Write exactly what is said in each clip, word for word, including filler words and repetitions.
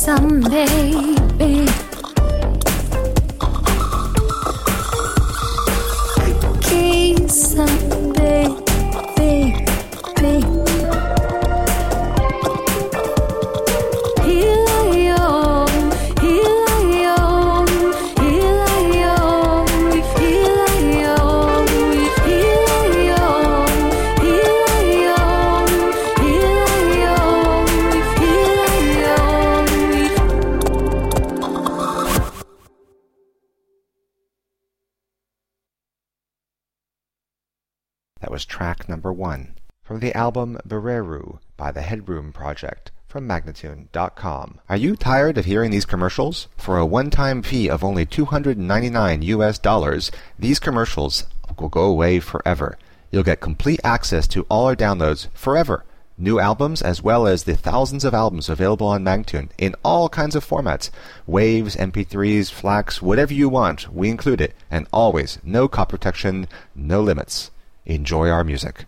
some baby. Kiss some baby, baby. That was track number one from the album Bereru by the Headroom Project from Magnatune dot com. Are you tired of hearing these commercials? For a one-time fee of only two hundred ninety-nine U S dollars, these commercials will go away forever. You'll get complete access to all our downloads forever. New albums as well as the thousands of albums available on Magnatune in all kinds of formats. Waves, M P threes, FLACs, whatever you want, we include it. And always, no copy protection, no limits. Enjoy our music.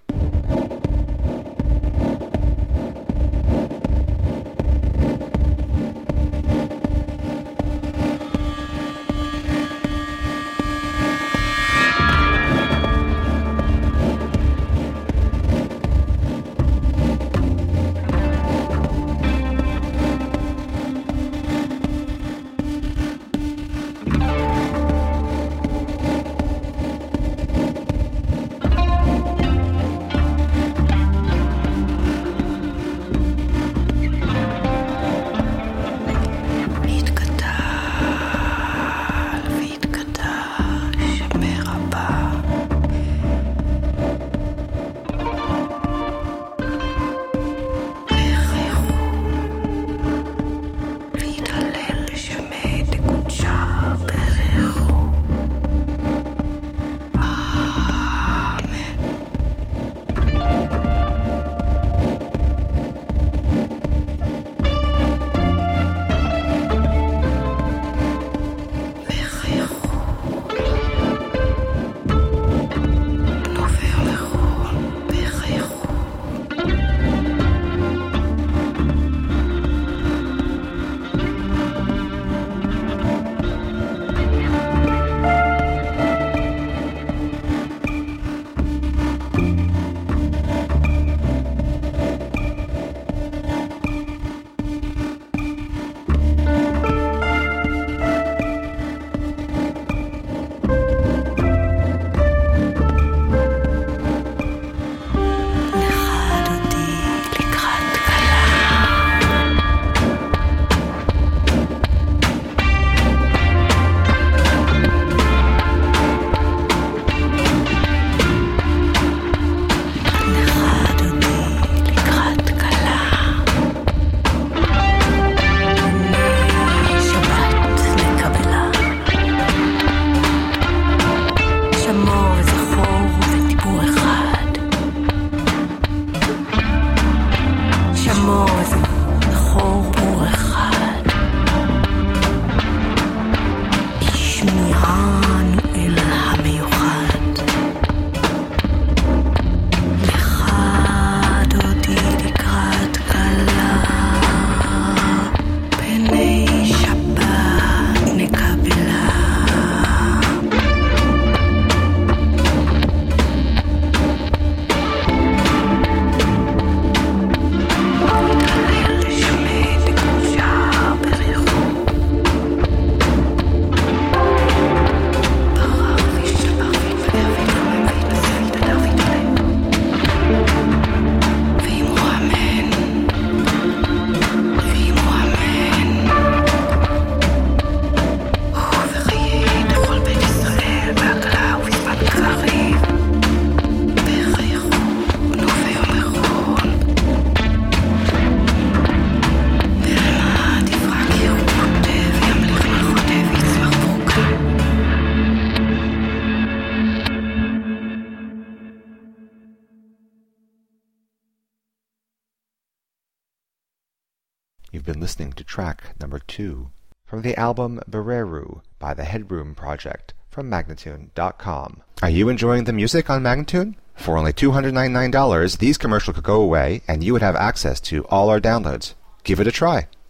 You've been listening to track number two from the album Bereru by the Headroom Project from Magnatune dot com. Are you enjoying the music on Magnatune? For only two hundred ninety-nine dollars, these commercials could go away and you would have access to all our downloads. Give it a try.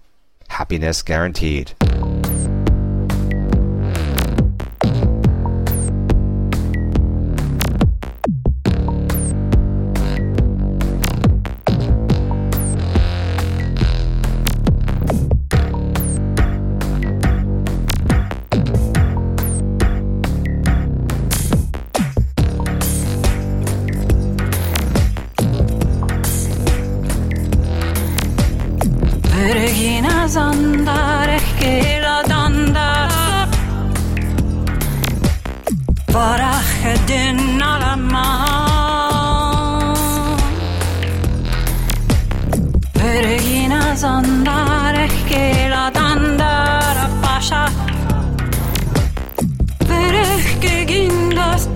Happiness guaranteed. Peregrinas andar es que la andar para hedin alama. Peregrinas andar es que la andar pasha. Verek que guindas,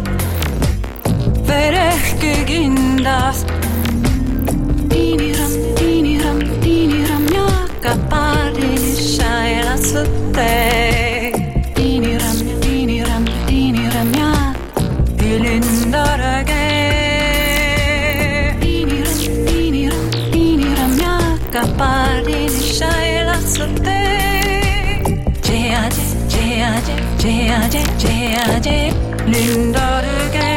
verek que guindas. Diniram, diniram, diniram, kapari shaila sutte. Diniram, diniram, diniram, ya dilindarage. Diniram, diniram, diniram, ya kapari shaila sutte. Jeaje, jeaje, jeaje, jeaje, lindarage.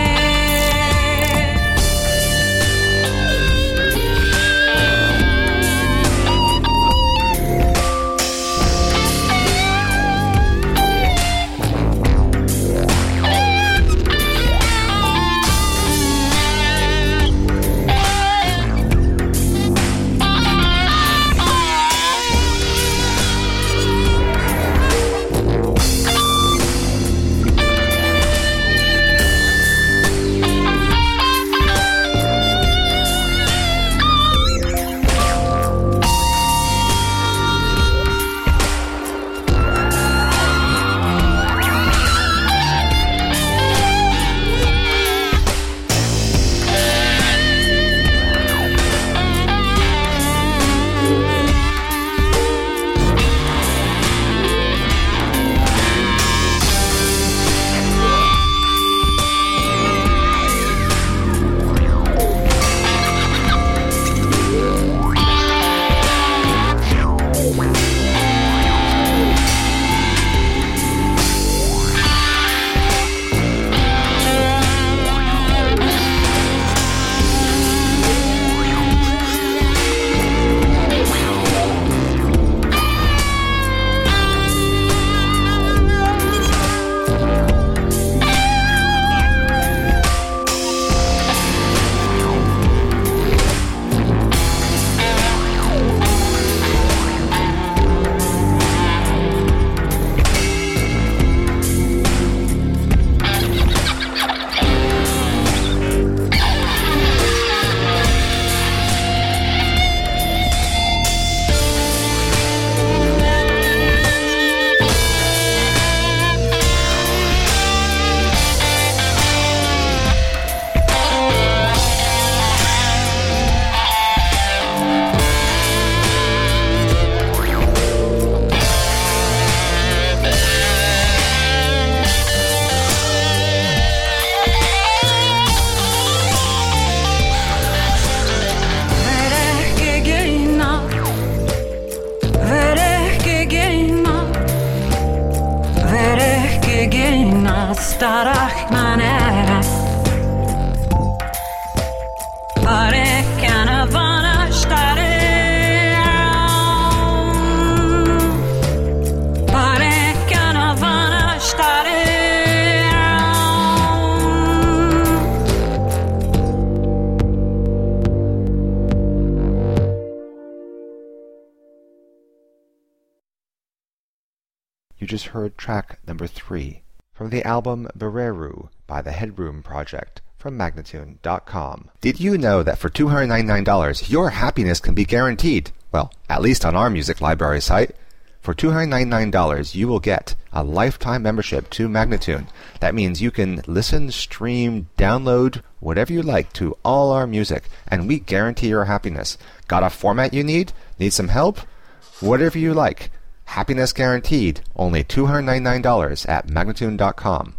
starach manera pare caravana stare pare caravana stare You just heard track number three from the album Bereru by the Headroom Project from Magnatune dot com. Did you know that for two hundred ninety-nine dollars your happiness can be guaranteed? Well, at least on our music library site. For two hundred ninety-nine dollars you will get a lifetime membership to Magnatune. That means you can listen, stream, download, whatever you like to all our music, and we guarantee your happiness. Got a format you need? Need some help? Whatever you like. Happiness guaranteed, only two hundred ninety-nine dollars at Magnatune dot com.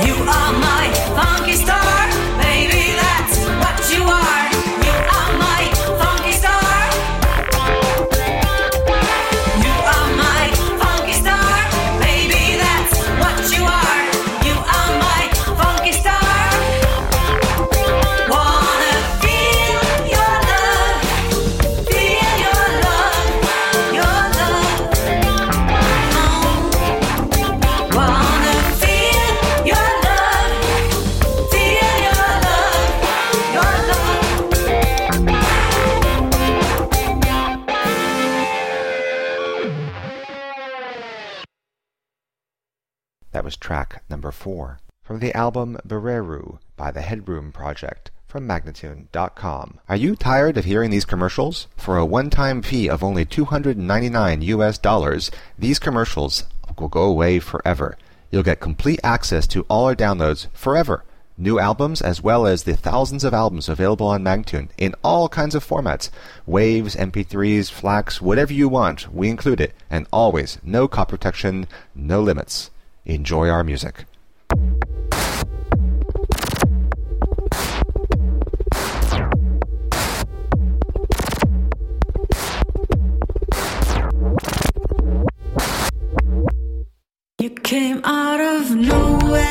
You are my funky star, baby, that's what you are. You are my funky star. You are my funky star, baby, that's what you are. You are my funky star. Wanna feel your love, feel your love, your love. Oh. Wanna feel your love, feel your love, your love. That was track number four from the album Bereru by the Headroom Project from Magnatune dot com. Are you tired of hearing these commercials? For a one-time fee of only two hundred ninety-nine U S dollars, these commercials will go away forever. You'll get complete access to all our downloads forever. New albums as well as the thousands of albums available on Magnatune in all kinds of formats. Waves, M P threes, FLACs, whatever you want, we include it. And always, no copy protection, no limits. Enjoy our music. You came out of nowhere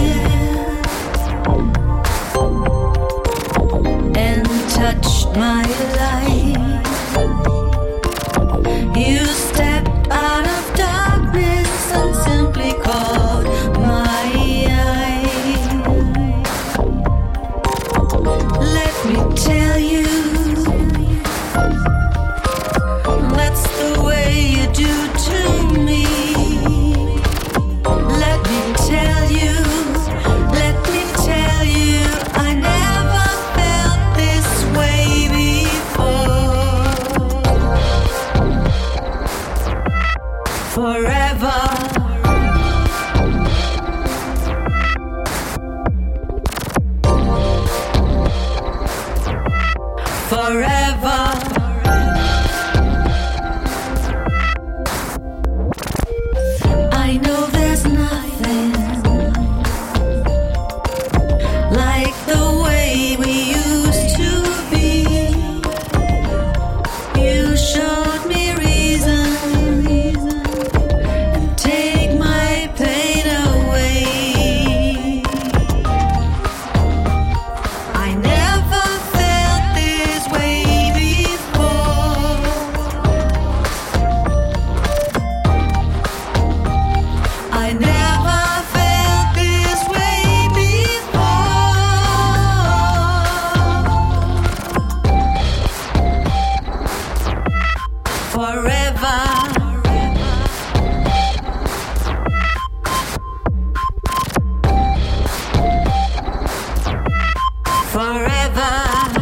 and touched my life. You stepped out of darkness and simply caught my eye. Let me tell you, that's the way you do to me. Let me tell you, let me tell you, I never felt this way before. Forever. Forever. I know there's nothing like the way we used to be. You showed me reason and take my pain away. I never felt this way before. I never felt this way before. Forever. Forever.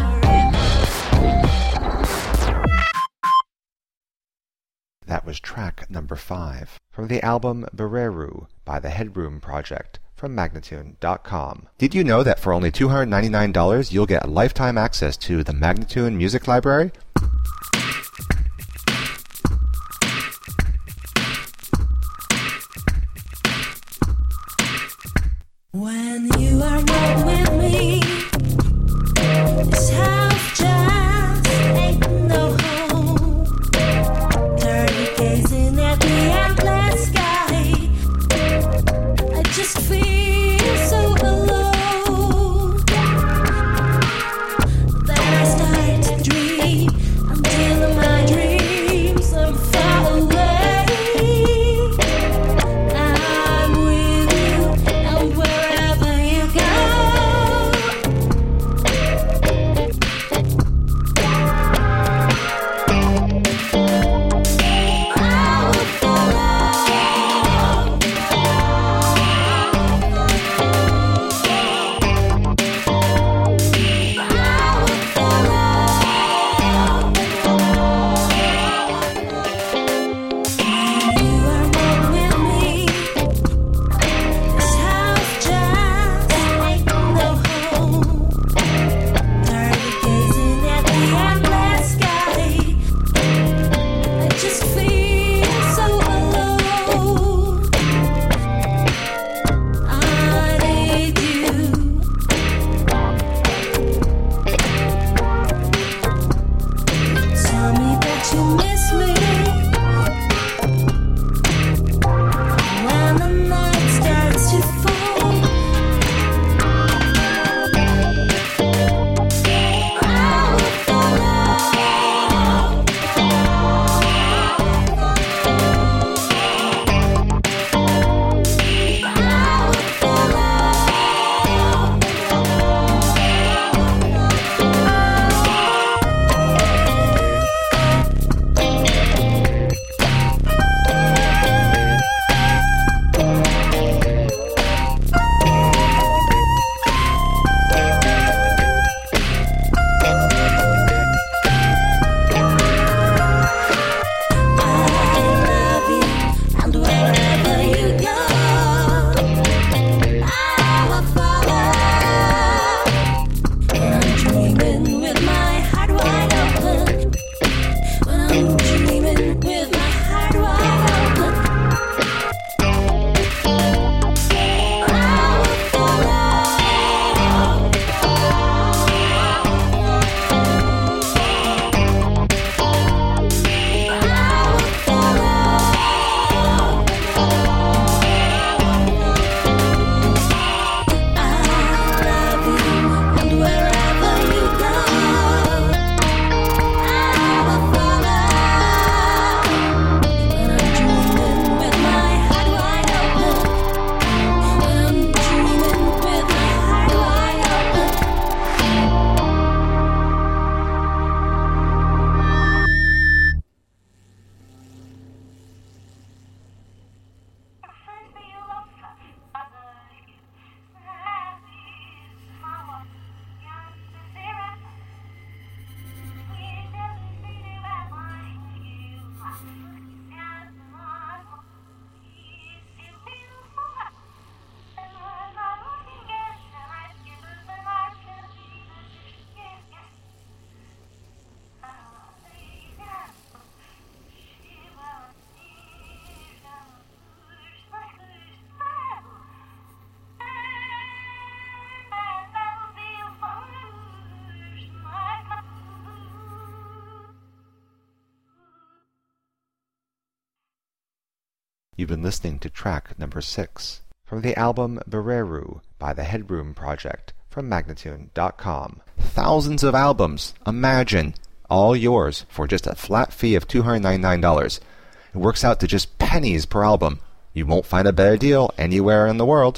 That was track number five from the album Bereru by the Headroom Project from Magnatune dot com. Did you know that for only two hundred ninety-nine dollars you'll get lifetime access to the Magnatune Music Library? When you are not with me, this house just ain't no home. Dirty gazing at the endless sky, I just feel so alone. Then I start to dream. You've been listening to track number six from the album Bereru by the Headroom Project from Magnatune dot com. Thousands of albums, imagine, all yours for just a flat fee of two hundred ninety-nine dollars. It works out to just pennies per album. You won't find a better deal anywhere in the world.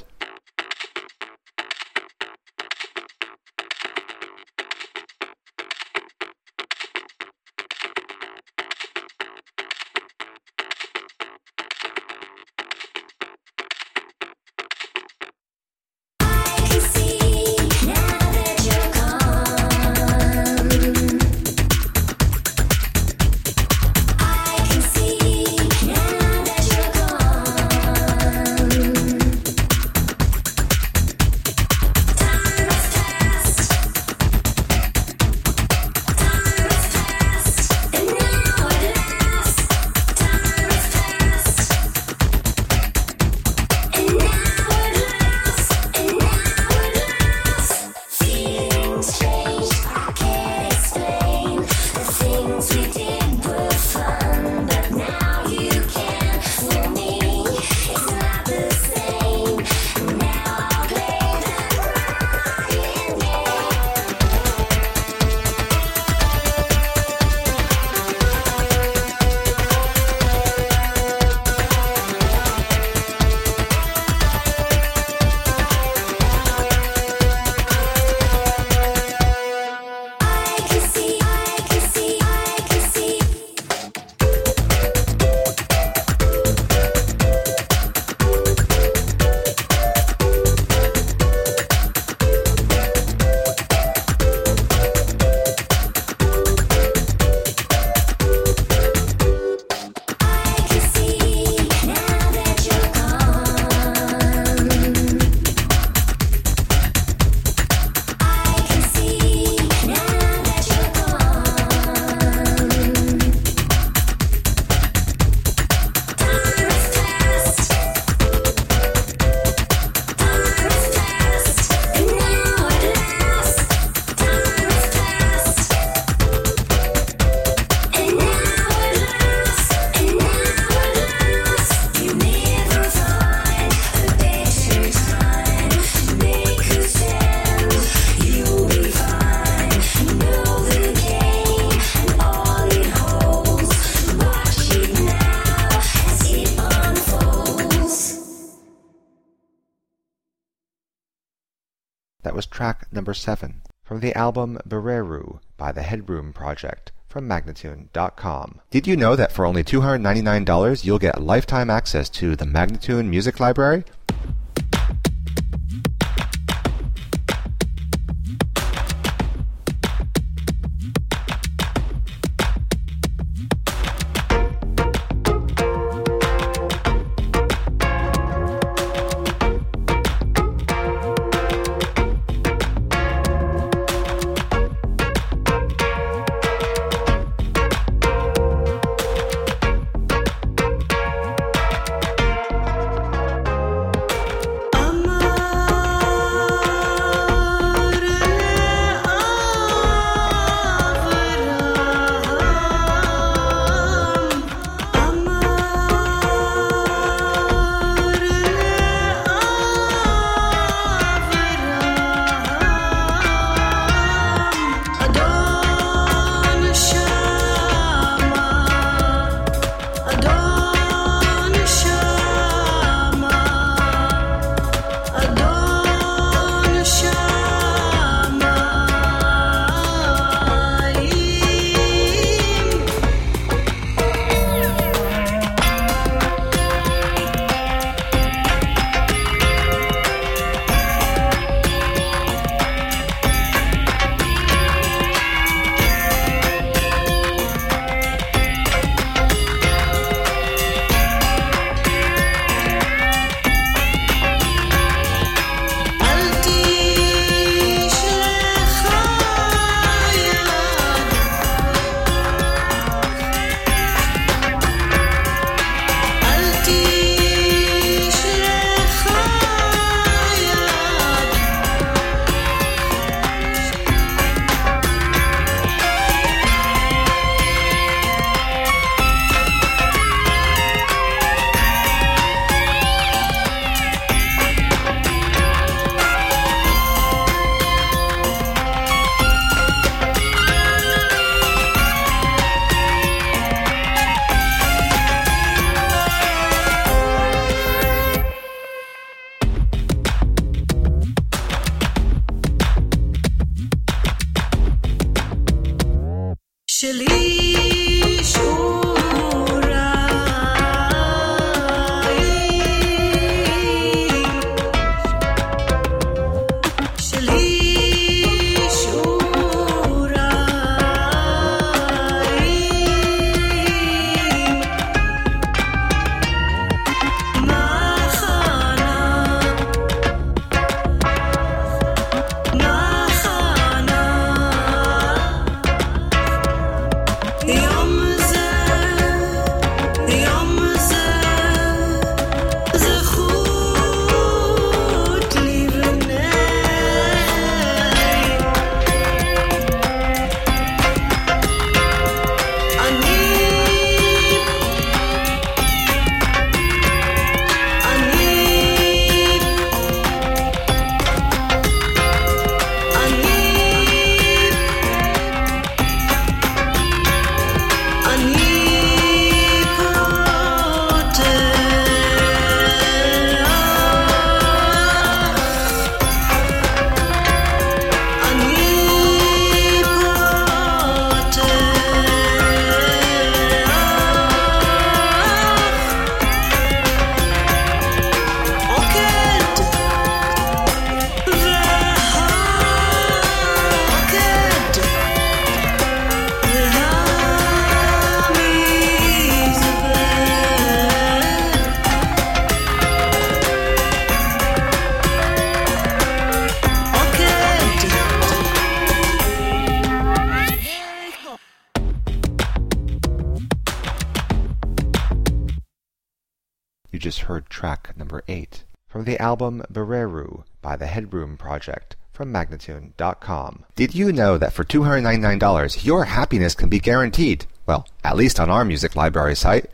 That was track number seven from the album Bereru by the Headroom Project from Magnatune dot com. Did you know that for only two hundred ninety-nine dollars you'll get lifetime access to the Magnatune Music Library? just heard track number eight from the album Bereru by the Headroom Project from Magnatune dot com. Did you know that for two hundred ninety-nine dollars your happiness can be guaranteed? Well, at least on our music library site.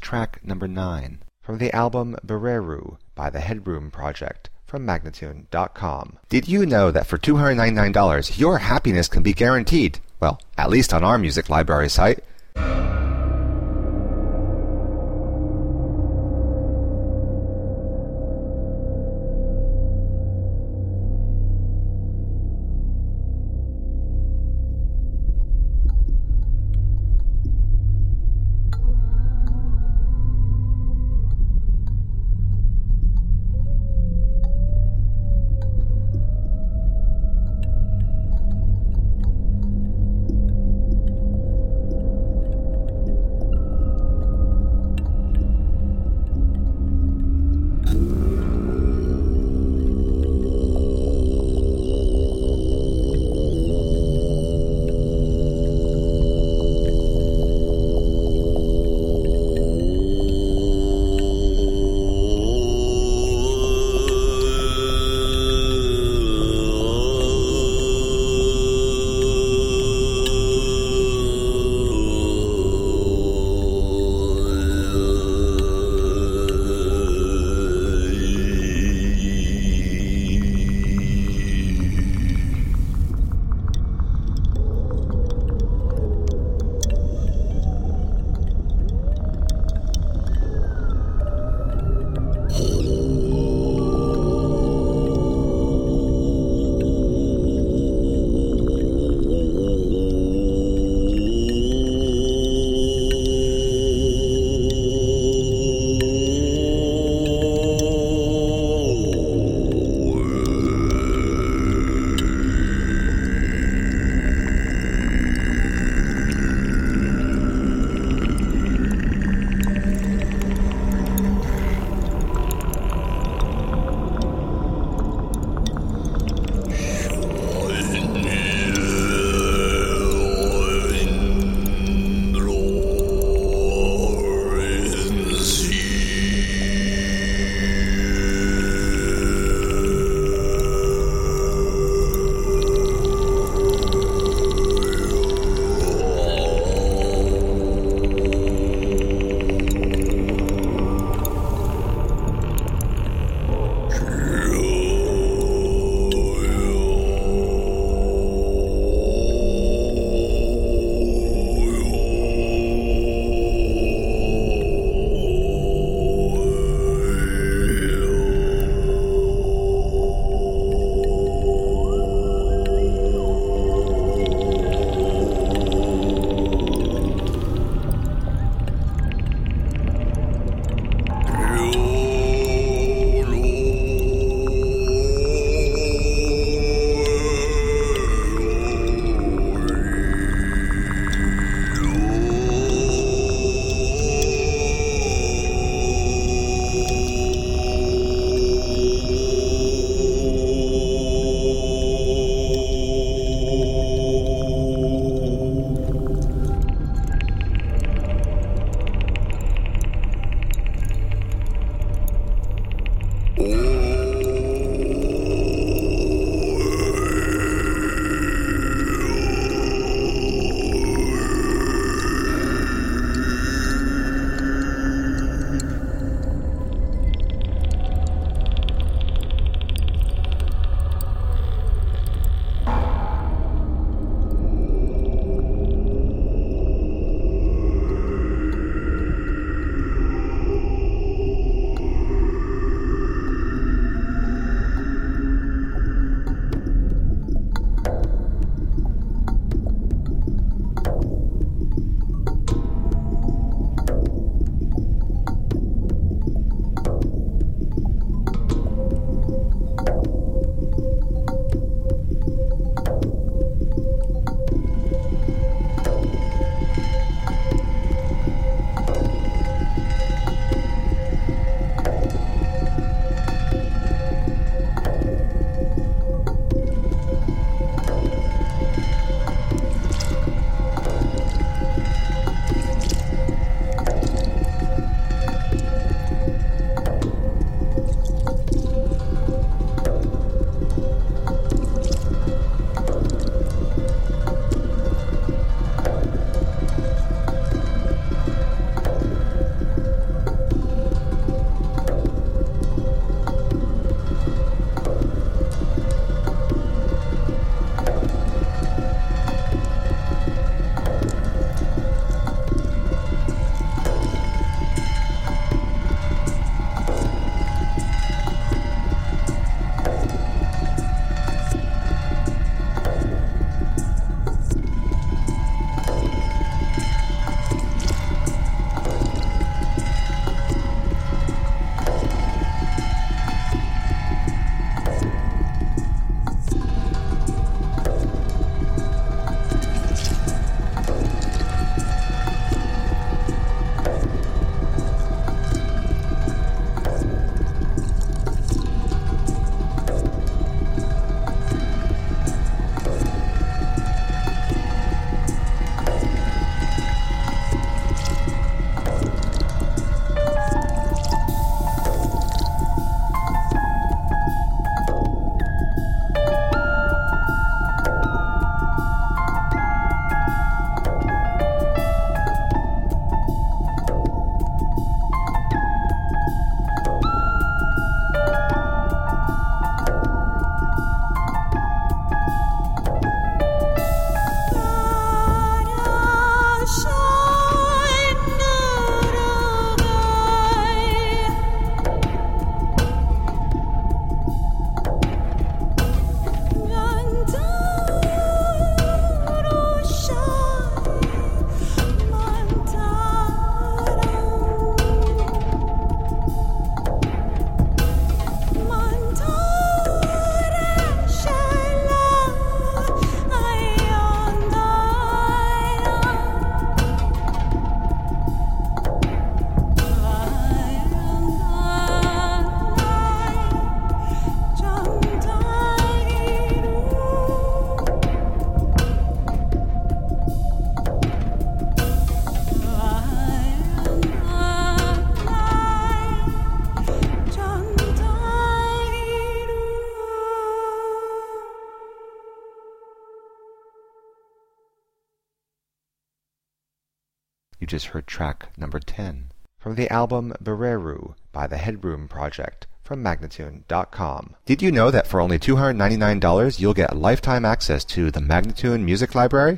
track number nine from the album Bereru by the Headroom Project from Magnatune dot com. Did you know that for two hundred ninety-nine dollars your happiness can be guaranteed? Well, at least on our music library site. just heard track number ten from the album Bereru by the Headroom Project from Magnatune dot com. Did you know that for only two hundred ninety-nine dollars you'll get lifetime access to the Magnatune Music Library?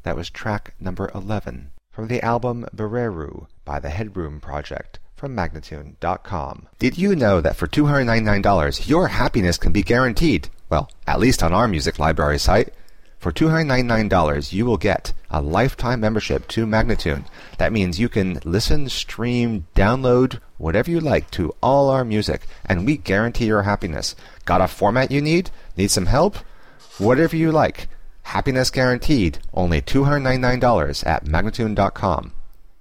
That was track number eleven from the album Bereru by the Headroom Project from Magnatune dot com. Did you know that for two hundred ninety-nine dollars your happiness can be guaranteed? Well, at least on our music library site. For two hundred ninety-nine dollars you will get a lifetime membership to Magnatune. That means you can listen, stream, download, whatever you like to all our music, and we guarantee your happiness. Got a format you need? Need some help? Whatever you like. Happiness guaranteed. Only two hundred ninety-nine dollars at Magnatune dot com.